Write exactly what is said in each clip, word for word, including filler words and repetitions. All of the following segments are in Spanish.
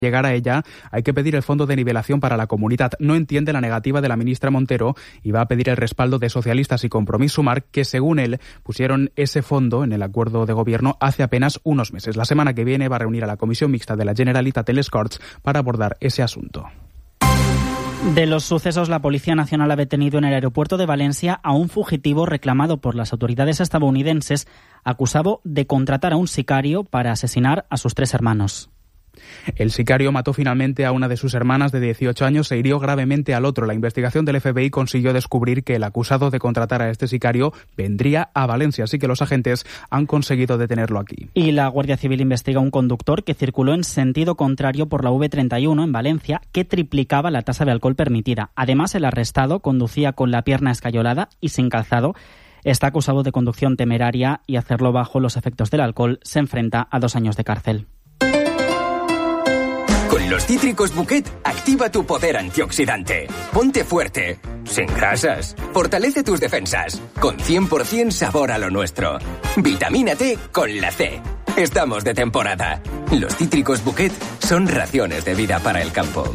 llegar a ella hay que pedir el fondo de nivelación para la comunidad. No entiende la negativa de la ministra Montero y va a pedir el respaldo de socialistas y Compromís Sumar, que según él pusieron ese fondo en el acuerdo de gobierno hace apenas unos meses. La semana que viene va a reunir a la Comisión Mixta de la Generalitat a les Corts para abordar ese asunto. De los sucesos, la Policía Nacional ha detenido en el aeropuerto de Valencia a un fugitivo reclamado por las autoridades estadounidenses, acusado de contratar a un sicario para asesinar a sus tres hermanos. El sicario mató finalmente a una de sus hermanas de dieciocho años e hirió gravemente al otro. La investigación del F B I consiguió descubrir que el acusado de contratar a este sicario vendría a Valencia, así que los agentes han conseguido detenerlo aquí. Y la Guardia Civil investiga a un conductor que circuló en sentido contrario por la V treinta y uno en Valencia, que triplicaba la tasa de alcohol permitida. Además, el arrestado conducía con la pierna escayolada y sin calzado. Está acusado de conducción temeraria y hacerlo bajo los efectos del alcohol. Se enfrenta a dos años de cárcel. Con los cítricos Bouquet, activa tu poder antioxidante. Ponte fuerte, sin grasas. Fortalece tus defensas, con cien por ciento sabor a lo nuestro. Vitamínate con la C. Estamos de temporada. Los cítricos Bouquet son raciones de vida para el campo.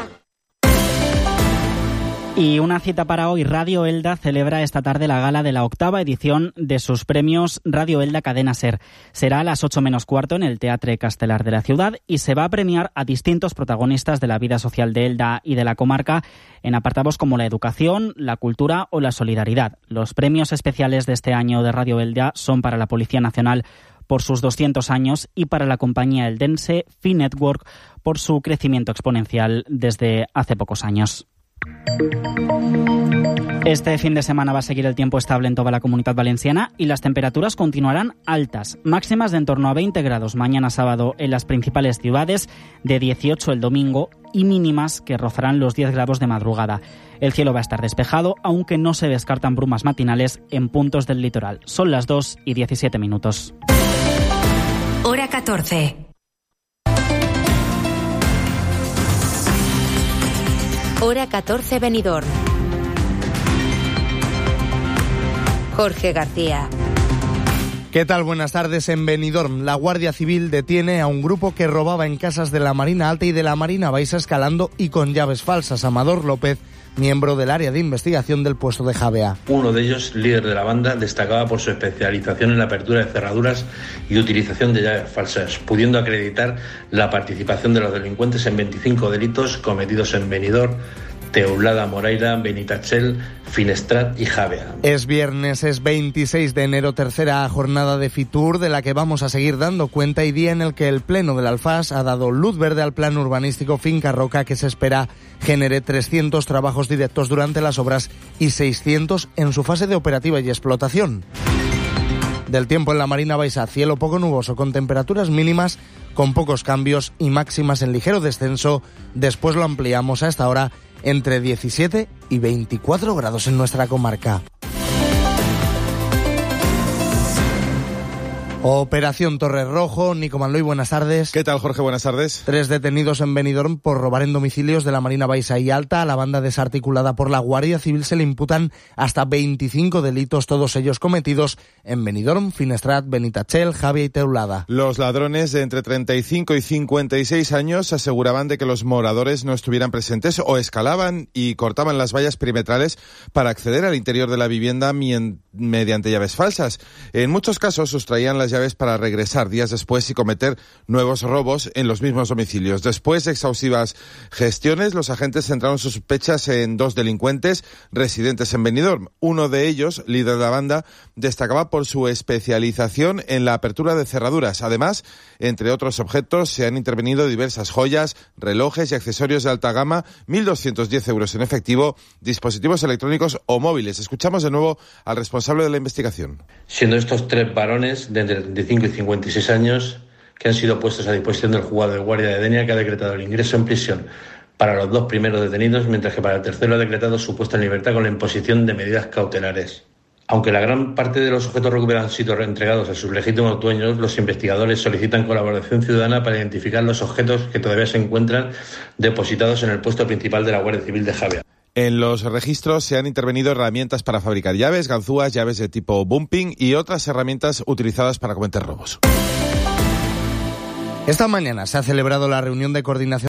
Y una cita para hoy. Radio Elda celebra esta tarde la gala de la octava edición de sus premios Radio Elda Cadena Ser. Será a las ocho menos cuarto en el Teatre Castelar de la ciudad y se va a premiar a distintos protagonistas de la vida social de Elda y de la comarca en apartados como la educación, la cultura o la solidaridad. Los premios especiales de este año de Radio Elda son para la Policía Nacional por sus doscientos años y para la compañía eldense Finetwork por su crecimiento exponencial desde hace pocos años. Este fin de semana va a seguir el tiempo estable en toda la Comunidad Valenciana y las temperaturas continuarán altas, máximas de en torno a veinte grados mañana sábado en las principales ciudades, de dieciocho el domingo y mínimas que rozarán los diez grados de madrugada. El cielo va a estar despejado, aunque no se descartan brumas matinales en puntos del litoral. Son las dos y diecisiete minutos. Hora catorce. Hora catorce Benidorm. Jorge García. ¿Qué tal? Buenas tardes. En Benidorm, la Guardia Civil detiene a un grupo que robaba en casas de la Marina Alta y de la Marina Baixa escalando y con llaves falsas. Amador López, miembro del área de investigación del puesto de Javea. Uno de ellos, líder de la banda, destacaba por su especialización en la apertura de cerraduras y utilización de llaves falsas, pudiendo acreditar la participación de los delincuentes en veinticinco delitos cometidos en Benidorm, Teulada, Moraira, Benitachell, Finestrat y Javea. Es viernes, es veintiséis de enero, tercera jornada de Fitur de la que vamos a seguir dando cuenta y día en el que el Pleno del Alfás ha dado luz verde al plan urbanístico Finca Roca, que se espera genere trescientos trabajos directos durante las obras y seiscientos en su fase de operativa y explotación. Del tiempo en la Marina Baixa, cielo poco nuboso con temperaturas mínimas con pocos cambios y máximas en ligero descenso. Después lo ampliamos a esta hora entre diecisiete y veinticuatro grados en nuestra comarca. Operación Torre Rojo. Nico Manloy, buenas tardes. ¿Qué tal, Jorge? Buenas tardes. Tres detenidos en Benidorm por robar en domicilios de la Marina Baixa y Alta. A la banda desarticulada por la Guardia Civil se le imputan hasta veinticinco delitos, todos ellos cometidos en Benidorm, Finestrat, Benitachell, Javea y Teulada. Los ladrones de entre treinta y cinco y cincuenta y seis años aseguraban de que los moradores no estuvieran presentes o escalaban y cortaban las vallas perimetrales para acceder al interior de la vivienda mediante llaves falsas. En muchos casos sustraían las llaves para regresar días después y cometer nuevos robos en los mismos domicilios. Después de exhaustivas gestiones, los agentes centraron sus sospechas en dos delincuentes residentes en Benidorm. Uno de ellos, líder de la banda, destacaba por su especialización en la apertura de cerraduras. Además, entre otros objetos, se han intervenido diversas joyas, relojes y accesorios de alta gama, mil doscientos diez euros en efectivo, dispositivos electrónicos o móviles. Escuchamos de nuevo al responsable de la investigación. Siendo estos tres varones de entre treinta y cinco y cincuenta y seis años que han sido puestos a disposición del juzgado de guardia de Denia, que ha decretado el ingreso en prisión para los dos primeros detenidos, mientras que para el tercero ha decretado su puesta en libertad con la imposición de medidas cautelares. Aunque la gran parte de los objetos recuperados han sido reentregados a sus legítimos dueños, los investigadores solicitan colaboración ciudadana para identificar los objetos que todavía se encuentran depositados en el puesto principal de la Guardia Civil de Javea. En los registros se han intervenido herramientas para fabricar llaves, ganzúas, llaves de tipo bumping y otras herramientas utilizadas para cometer robos. Esta mañana se ha celebrado la reunión de coordinación